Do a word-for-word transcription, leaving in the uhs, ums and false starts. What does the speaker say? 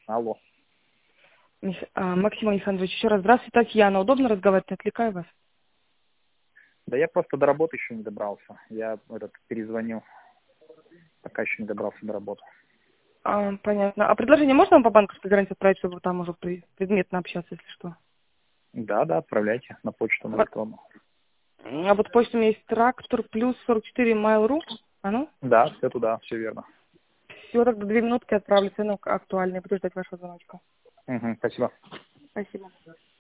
Алло. Мих... а, Максим Александрович, еще раз здравствуйте, Татьяна. Удобно разговаривать, не отвлекаю вас? Да я просто до работы еще не добрался. Я этот перезвонил, пока еще не добрался до работы. А, понятно. А предложение можно вам по банковской гарантии отправить, чтобы там уже при- предметно общаться, если что? Да, да, отправляйте на почту на Вот. электронную. А вот почта у меня есть трактор плюс сорок четыре mail.ru. А ну? Да, все туда, все верно. Все, тогда две минутки отправлю, цену актуальные. Буду ждать вашего звоночка. Угу, спасибо. Спасибо.